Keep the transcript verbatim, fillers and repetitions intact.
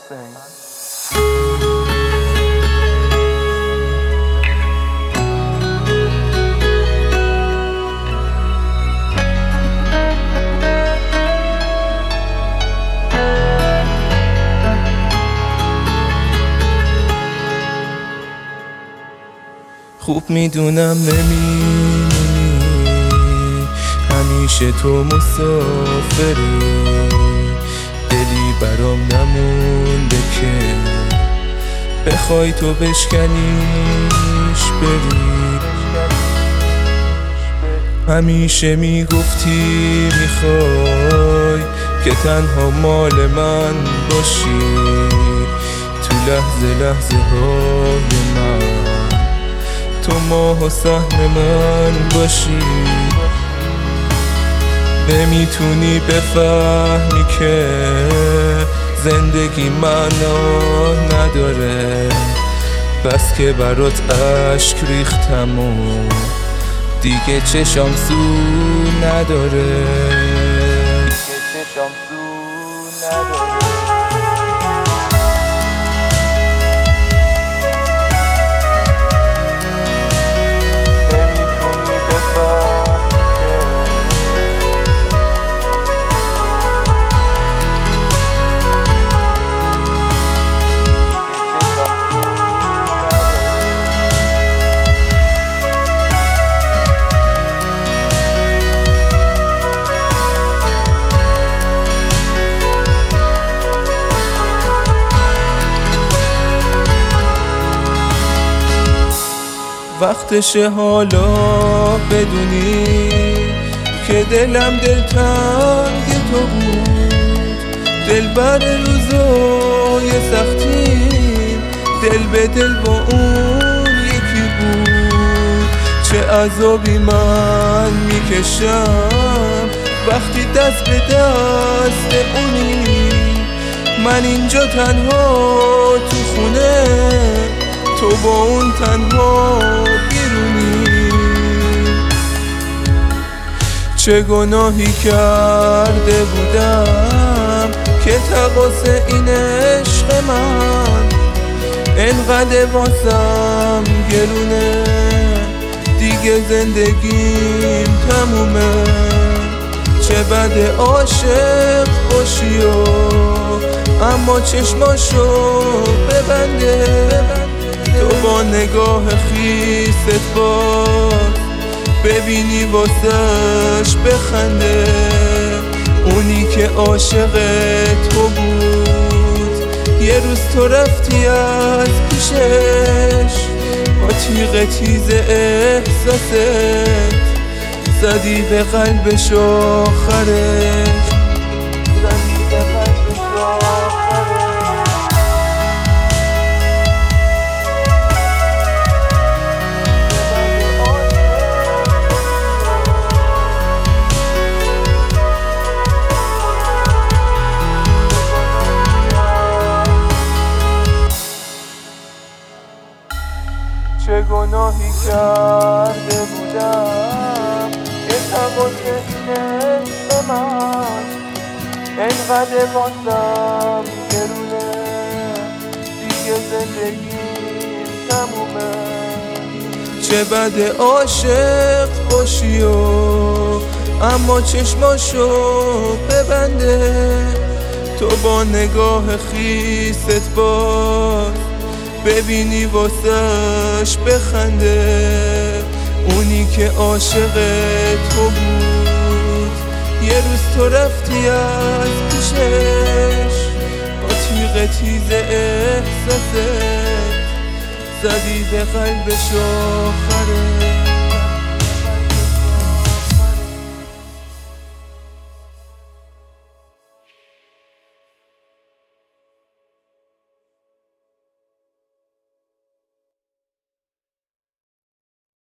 حسین. خوب میدونم نمیمونی، همیشه تو مسافری، دلی برام نمونده که بخوای تو بشکنیش بری. همیشه میگفتی میخوای که تنها مال من باشی، تو لحظه لحظه های من تو ماه و سهم من باشی. نمیتونی بفهمی که زندگی معنا نداره، بس که برات اشک ریختم و دیگه چشام سو نداره، دیگه چشام سو نداره. وقتشه حالا بدونی که دلم دلتنگ تو بود، دل بر روزای سختیم دل به دل با اون یکی بود. چه عذابی من میکشم وقتی دست به دست اونی، من اینجا تنها تو خونه، تو با اون تنها بیرونی. چه گناهی کرده بودم که تقاص این عشق من انقدر واسم گرونه، دیگه زندگیم تمومه. چه بد عاشق باشی و اما چشماشو ببنده، تو با نگاه خیست باز ببینی واسش بخنده. اونی که عاشق تو بود یه روز تو رفتی از پیشش، با تیغ تیز احساست زدی به قلبش آخرش، زدی به قلبش آخرش. چه گناهی کرده بودم که تقاص این عشق من انقدر واسم گرونه، دیگه زندگیم تمومه. چه بد عاشق باشی و اما چشماشو ببنده، تو با نگاه خیست باز ببینی واسش بخنده. اونی که عاشق تو بود یه روز تو رفتی از پیشش، با تیغ تیز احساست زدی به قلبش آخرش.